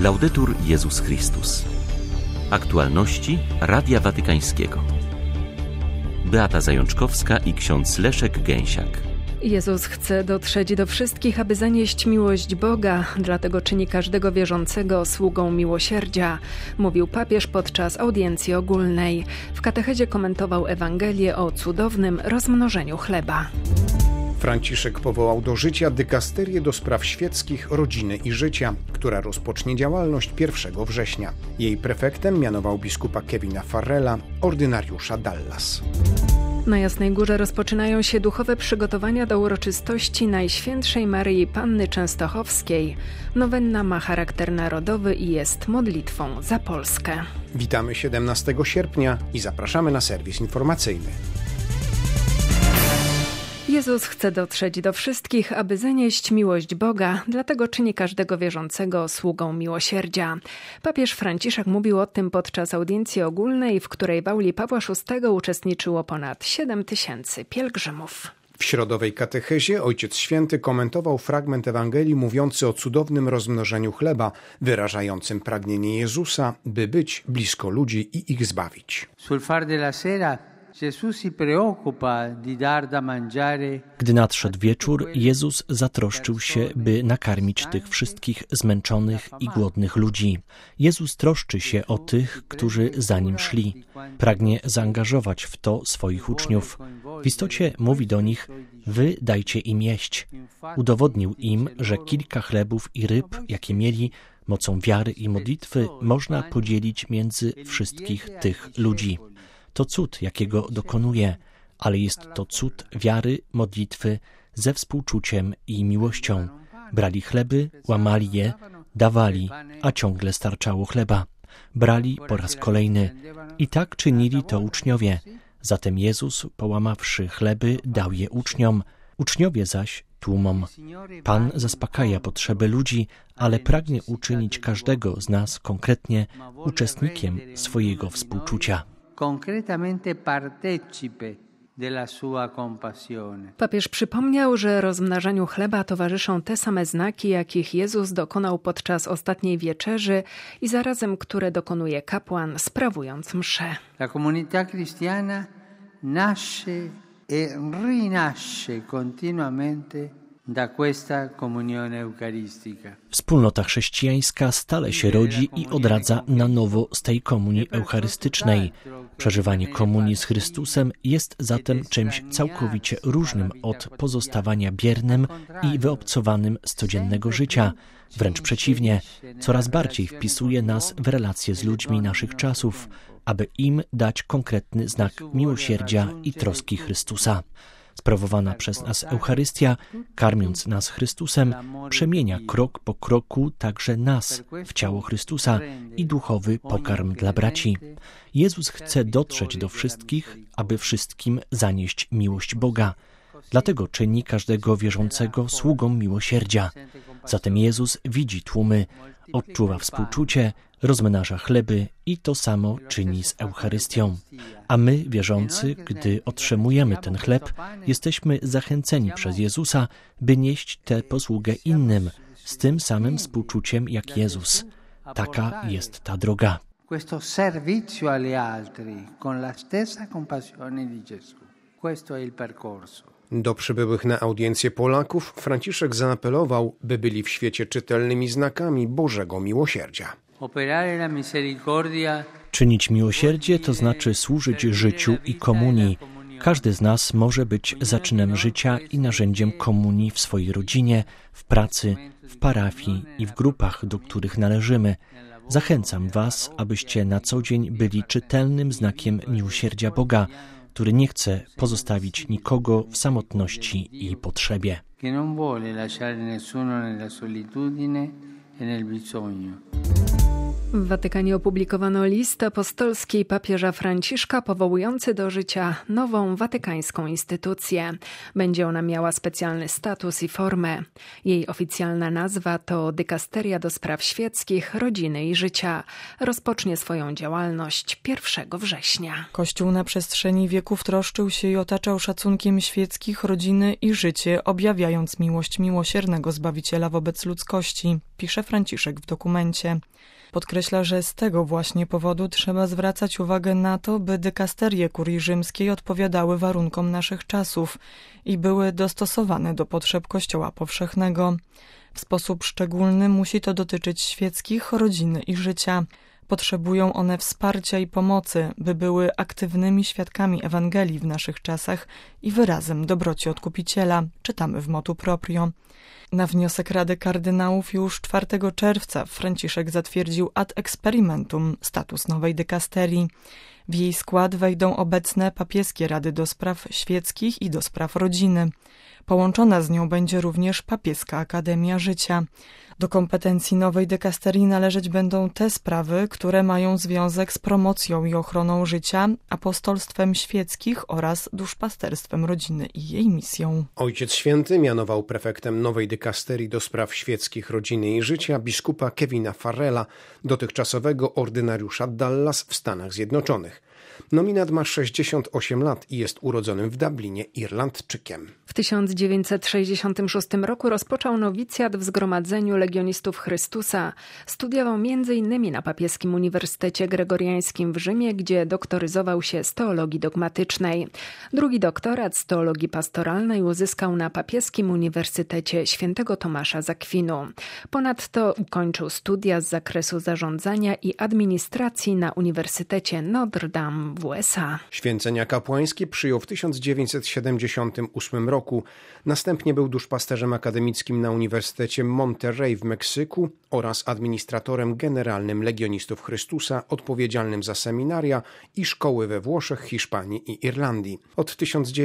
Laudetur Jezus Chrystus. Aktualności Radia Watykańskiego. Beata Zajączkowska i ksiądz Leszek Gęsiak. Jezus chce dotrzeć do wszystkich, aby zanieść miłość Boga, dlatego czyni każdego wierzącego sługą miłosierdzia, mówił papież podczas audiencji ogólnej. W katechezie komentował Ewangelię o cudownym rozmnożeniu chleba. Franciszek powołał do życia dykasterię do spraw świeckich, rodziny i życia, która rozpocznie działalność 1 września. Jej prefektem mianował biskupa Kevina Farrella, ordynariusza Dallas. Na Jasnej Górze rozpoczynają się duchowe przygotowania do uroczystości Najświętszej Maryi Panny Częstochowskiej. Nowenna ma charakter narodowy i jest modlitwą za Polskę. Witamy 17 sierpnia i zapraszamy na serwis informacyjny. Jezus chce dotrzeć do wszystkich, aby zanieść miłość Boga, dlatego czyni każdego wierzącego sługą miłosierdzia. Papież Franciszek mówił o tym podczas audiencji ogólnej, w której w auli Pawła VI uczestniczyło ponad 7 000 pielgrzymów. W środowej katechezie Ojciec Święty komentował fragment Ewangelii mówiący o cudownym rozmnożeniu chleba, wyrażającym pragnienie Jezusa, by być blisko ludzi i ich zbawić. Gdy nadszedł wieczór, Jezus zatroszczył się, by nakarmić tych wszystkich zmęczonych i głodnych ludzi. Jezus troszczy się o tych, którzy za Nim szli. Pragnie zaangażować w to swoich uczniów. W istocie mówi do nich: wy dajcie im jeść. Udowodnił im, że kilka chlebów i ryb, jakie mieli, mocą wiary i modlitwy można podzielić między wszystkich tych ludzi. To cud, jakiego dokonuje, ale jest to cud wiary, modlitwy, ze współczuciem i miłością. Brali chleby, łamali je, dawali, a ciągle starczało chleba. Brali po raz kolejny. I tak czynili to uczniowie. Zatem Jezus, połamawszy chleby, dał je uczniom, uczniowie zaś tłumom. Pan zaspokaja potrzeby ludzi, ale pragnie uczynić każdego z nas konkretnie uczestnikiem swojego współczucia. Papież przypomniał, że rozmnażaniu chleba towarzyszą te same znaki, jakich Jezus dokonał podczas ostatniej wieczerzy i zarazem, które dokonuje kapłan, sprawując mszę. La comunità cristiana nasce e rinasce continuamente da questa comunione eucaristica. Wspólnota chrześcijańska stale się rodzi i odradza na nowo z tej komunii eucharystycznej. Przeżywanie komunii z Chrystusem jest zatem czymś całkowicie różnym od pozostawania biernym i wyobcowanym z codziennego życia. Wręcz przeciwnie, coraz bardziej wpisuje nas w relacje z ludźmi naszych czasów, aby im dać konkretny znak miłosierdzia i troski Chrystusa. Sprawowana przez nas Eucharystia, karmiąc nas Chrystusem, przemienia krok po kroku także nas w ciało Chrystusa i duchowy pokarm dla braci. Jezus chce dotrzeć do wszystkich, aby wszystkim zanieść miłość Boga. Dlatego czyni każdego wierzącego sługą miłosierdzia. Zatem Jezus widzi tłumy, odczuwa współczucie, rozmnaża chleby i to samo czyni z Eucharystią. A my, wierzący, gdy otrzymujemy ten chleb, jesteśmy zachęceni przez Jezusa, by nieść tę posługę innym, z tym samym współczuciem jak Jezus. Taka jest ta droga. Questo servizio agli altri con la stessa compassione di Gesù. Questo è il percorso. Do przybyłych na audiencję Polaków Franciszek zaapelował, by byli w świecie czytelnymi znakami Bożego miłosierdzia. Czynić miłosierdzie to znaczy służyć życiu i komunii. Każdy z nas może być zaczynem życia i narzędziem komunii w swojej rodzinie, w pracy, w parafii i w grupach, do których należymy. Zachęcam Was, abyście na co dzień byli czytelnym znakiem miłosierdzia Boga, który nie chce pozostawić nikogo w samotności i potrzebie. W Watykanie opublikowano list apostolski papieża Franciszka powołujący do życia nową watykańską instytucję. Będzie ona miała specjalny status i formę. Jej oficjalna nazwa to Dykasteria do Spraw Świeckich, Rodziny i Życia. Rozpocznie swoją działalność 1 września. Kościół na przestrzeni wieków troszczył się i otaczał szacunkiem świeckich, rodziny i życie, objawiając miłość miłosiernego Zbawiciela wobec ludzkości, pisze Franciszek w dokumencie. Podkreśla, że z tego właśnie powodu trzeba zwracać uwagę na to, by dykasterie kurii rzymskiej odpowiadały warunkom naszych czasów i były dostosowane do potrzeb Kościoła powszechnego. W sposób szczególny musi to dotyczyć świeckich, rodziny i życia. Potrzebują one wsparcia i pomocy, by były aktywnymi świadkami Ewangelii w naszych czasach i wyrazem dobroci Odkupiciela, czytamy w motu proprio. Na wniosek Rady Kardynałów już 4 czerwca Franciszek zatwierdził ad experimentum status nowej dykasterii. W jej skład wejdą obecne papieskie Rady do Spraw Świeckich i do Spraw Rodziny. Połączona z nią będzie również Papieska Akademia Życia. Do kompetencji nowej dykasterii należeć będą te sprawy, które mają związek z promocją i ochroną życia, apostolstwem świeckich oraz duszpasterstwem rodziny i jej misją. Ojciec Święty mianował prefektem nowej dykasterii do spraw świeckich, rodziny i życia biskupa Kevina Farrella, dotychczasowego ordynariusza Dallas w Stanach Zjednoczonych. Nominat ma 68 lat i jest urodzonym w Dublinie Irlandczykiem. W 1966 roku rozpoczął nowicjat w Zgromadzeniu Legionistów Chrystusa. Studiował m.in. na Papieskim Uniwersytecie Gregoriańskim w Rzymie, gdzie doktoryzował się z teologii dogmatycznej. Drugi doktorat z teologii pastoralnej uzyskał na Papieskim Uniwersytecie Świętego Tomasza z Akwinu. Ponadto ukończył studia z zakresu zarządzania i administracji na Uniwersytecie Notre Dame w USA. Święcenia kapłańskie przyjął w 1978 roku. Następnie był duszpasterzem akademickim na Uniwersytecie Monterrey w Meksyku oraz administratorem generalnym Legionistów Chrystusa, odpowiedzialnym za seminaria i szkoły we Włoszech, Hiszpanii i Irlandii. Od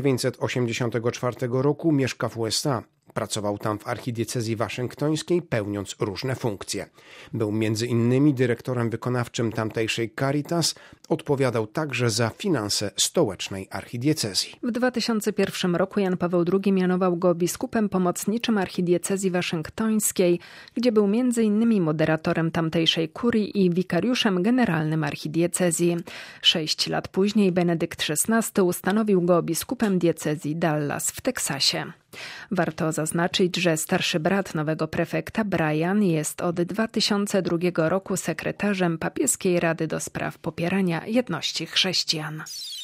1984 roku mieszka w USA. Pracował tam w archidiecezji waszyngtońskiej, pełniąc różne funkcje. Był m.in. dyrektorem wykonawczym tamtejszej Caritas, odpowiadał także za finanse stołecznej archidiecezji. W 2001 roku Jan Paweł II mianował go biskupem pomocniczym archidiecezji waszyngtońskiej, gdzie był m.in. moderatorem tamtejszej kurii i wikariuszem generalnym archidiecezji. 6 lat później Benedykt XVI ustanowił go biskupem diecezji Dallas w Teksasie. Warto zaznaczyć, że starszy brat nowego prefekta Brian jest od 2002 roku sekretarzem Papieskiej Rady do Spraw Popierania Jedności Chrześcijan.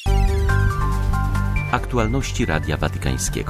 Aktualności Radia Watykańskiego.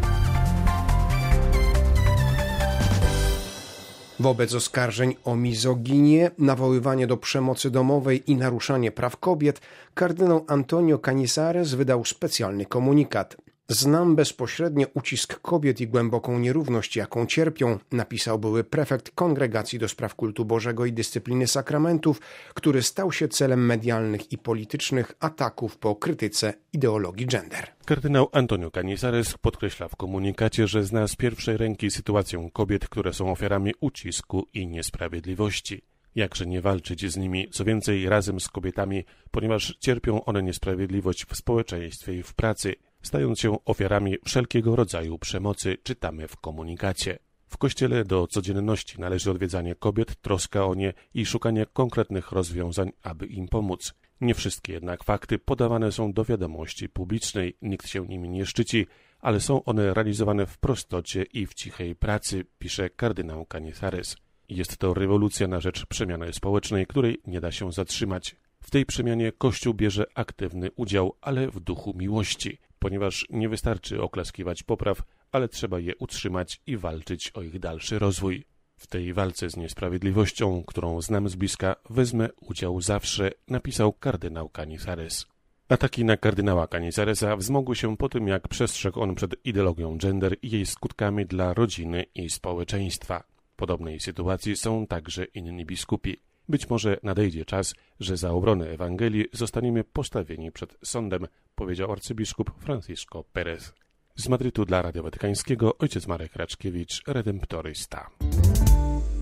Wobec oskarżeń o mizoginię, nawoływanie do przemocy domowej i naruszanie praw kobiet, kardynał Antonio Canizares wydał specjalny komunikat. Znam bezpośrednio ucisk kobiet i głęboką nierówność, jaką cierpią, napisał były prefekt Kongregacji do Spraw Kultu Bożego i Dyscypliny Sakramentów, który stał się celem medialnych i politycznych ataków po krytyce ideologii gender. Kardynał Antonio Canizares podkreśla w komunikacie, że zna z pierwszej ręki sytuację kobiet, które są ofiarami ucisku i niesprawiedliwości. Jakże nie walczyć z nimi, co więcej razem z kobietami, ponieważ cierpią one niesprawiedliwość w społeczeństwie i w pracy, stając się ofiarami wszelkiego rodzaju przemocy, czytamy w komunikacie. W Kościele do codzienności należy odwiedzanie kobiet, troska o nie i szukanie konkretnych rozwiązań, aby im pomóc. Nie wszystkie jednak fakty podawane są do wiadomości publicznej, nikt się nimi nie szczyci, ale są one realizowane w prostocie i w cichej pracy, pisze kardynał Canizares. Jest to rewolucja na rzecz przemiany społecznej, której nie da się zatrzymać. W tej przemianie Kościół bierze aktywny udział, ale w duchu miłości, ponieważ nie wystarczy oklaskiwać popraw, ale trzeba je utrzymać i walczyć o ich dalszy rozwój. W tej walce z niesprawiedliwością, którą znam z bliska, wezmę udział zawsze, napisał kardynał Canizares. Ataki na kardynała Canizaresa wzmogły się po tym, jak przestrzegł on przed ideologią gender i jej skutkami dla rodziny i społeczeństwa. W podobnej sytuacji są także inni biskupi. Być może nadejdzie czas, że za obronę Ewangelii zostaniemy postawieni przed sądem, powiedział arcybiskup Francisco Perez. Z Madrytu dla Radia Watykańskiego ojciec Marek Raczkiewicz, redemptorysta.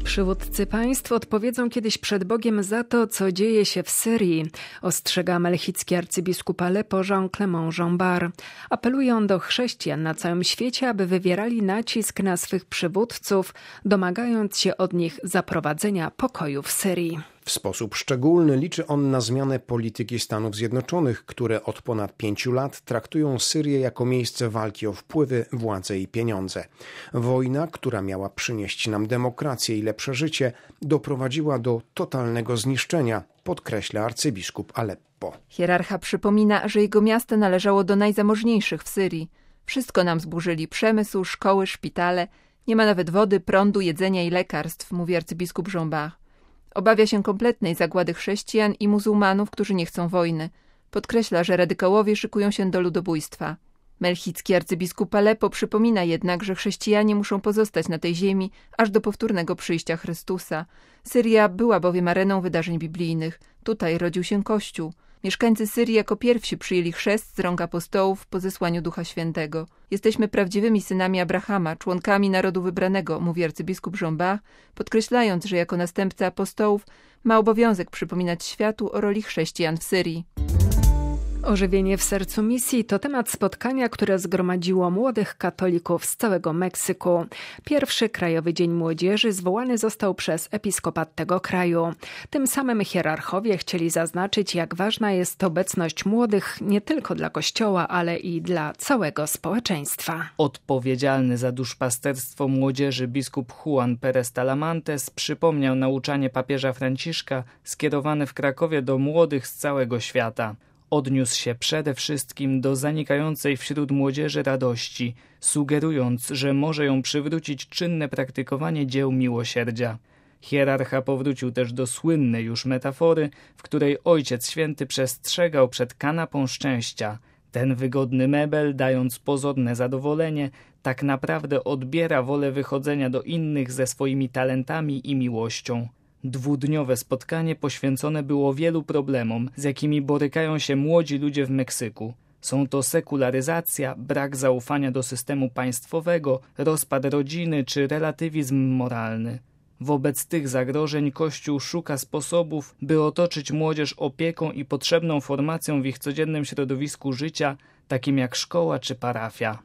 Przywódcy państw odpowiedzą kiedyś przed Bogiem za to, co dzieje się w Syrii, ostrzega melchicki arcybiskup Aleppo Jean-Clément Jeanbart. Apeluje on do chrześcijan na całym świecie, aby wywierali nacisk na swych przywódców, domagając się od nich zaprowadzenia pokoju w Syrii. W sposób szczególny liczy on na zmianę polityki Stanów Zjednoczonych, które od ponad 5 lat traktują Syrię jako miejsce walki o wpływy, władzę i pieniądze. Wojna, która miała przynieść nam demokrację i lepsze życie, doprowadziła do totalnego zniszczenia, podkreśla arcybiskup Aleppo. Hierarcha przypomina, że jego miasto należało do najzamożniejszych w Syrii. Wszystko nam zburzyli: przemysł, szkoły, szpitale. Nie ma nawet wody, prądu, jedzenia i lekarstw, mówi arcybiskup Jeanbart. Obawia się kompletnej zagłady chrześcijan i muzułmanów, którzy nie chcą wojny. Podkreśla, że radykałowie szykują się do ludobójstwa. Melchicki arcybiskup Aleppo przypomina jednak, że chrześcijanie muszą pozostać na tej ziemi aż do powtórnego przyjścia Chrystusa. Syria była bowiem areną wydarzeń biblijnych. Tutaj rodził się Kościół. Mieszkańcy Syrii jako pierwsi przyjęli chrzest z rąk apostołów po zesłaniu Ducha Świętego. Jesteśmy prawdziwymi synami Abrahama, członkami narodu wybranego, mówi arcybiskup Jeanbart, podkreślając, że jako następca apostołów ma obowiązek przypominać światu o roli chrześcijan w Syrii. Ożywienie w sercu misji to temat spotkania, które zgromadziło młodych katolików z całego Meksyku. Pierwszy Krajowy Dzień Młodzieży zwołany został przez episkopat tego kraju. Tym samym hierarchowie chcieli zaznaczyć, jak ważna jest obecność młodych nie tylko dla Kościoła, ale i dla całego społeczeństwa. Odpowiedzialny za duszpasterstwo młodzieży biskup Juan Pérez Talamantes przypomniał nauczanie papieża Franciszka skierowane w Krakowie do młodych z całego świata. Odniósł się przede wszystkim do zanikającej wśród młodzieży radości, sugerując, że może ją przywrócić czynne praktykowanie dzieł miłosierdzia. Hierarcha powrócił też do słynnej już metafory, w której Ojciec Święty przestrzegał przed kanapą szczęścia. Ten wygodny mebel, dając pozorne zadowolenie, tak naprawdę odbiera wolę wychodzenia do innych ze swoimi talentami i miłością. Dwudniowe spotkanie poświęcone było wielu problemom, z jakimi borykają się młodzi ludzie w Meksyku. Są to sekularyzacja, brak zaufania do systemu państwowego, rozpad rodziny czy relatywizm moralny. Wobec tych zagrożeń Kościół szuka sposobów, by otoczyć młodzież opieką i potrzebną formacją w ich codziennym środowisku życia, takim jak szkoła czy parafia.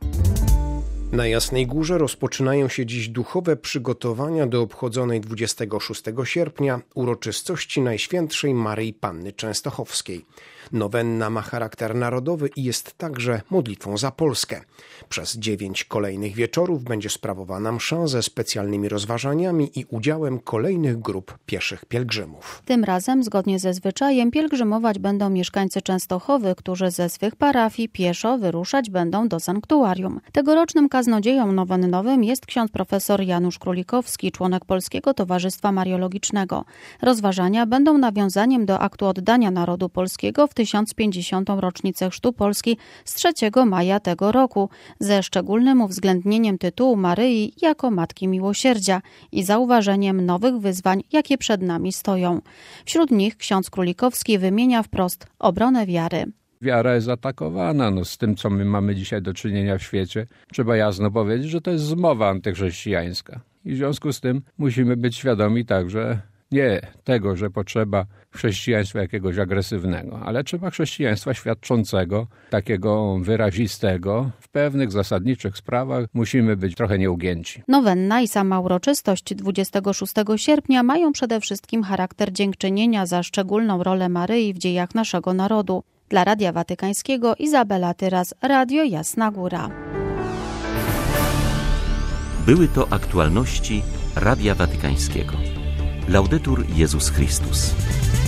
Na Jasnej Górze rozpoczynają się dziś duchowe przygotowania do obchodzonej 26 sierpnia uroczystości Najświętszej Maryi Panny Częstochowskiej. Nowenna ma charakter narodowy i jest także modlitwą za Polskę. Przez 9 kolejnych wieczorów będzie sprawowana msza ze specjalnymi rozważaniami i udziałem kolejnych grup pieszych pielgrzymów. Tym razem, zgodnie ze zwyczajem, pielgrzymować będą mieszkańcy Częstochowy, którzy ze swych parafii pieszo wyruszać będą do sanktuarium. Tegorocznym kaznodzieją nowennowym jest ksiądz profesor Janusz Królikowski, członek Polskiego Towarzystwa Mariologicznego. Rozważania będą nawiązaniem do aktu oddania narodu polskiego w 1050. rocznicę chrztu Polski z 3 maja tego roku, ze szczególnym uwzględnieniem tytułu Maryi jako Matki Miłosierdzia i zauważeniem nowych wyzwań, jakie przed nami stoją. Wśród nich ksiądz Królikowski wymienia wprost obronę wiary. Wiara jest atakowana z tym, co my mamy dzisiaj do czynienia w świecie. Trzeba jasno powiedzieć, że to jest zmowa antychrześcijańska. I w związku z tym musimy być świadomi także nie tego, że potrzeba chrześcijaństwa jakiegoś agresywnego, ale trzeba chrześcijaństwa świadczącego, takiego wyrazistego. W pewnych zasadniczych sprawach musimy być trochę nieugięci. Nowenna i sama uroczystość 26 sierpnia mają przede wszystkim charakter dziękczynienia za szczególną rolę Maryi w dziejach naszego narodu. Dla Radia Watykańskiego Izabela Tyras, Radio Jasna Góra. Były to aktualności Radia Watykańskiego. Laudetur Jezus Chrystus.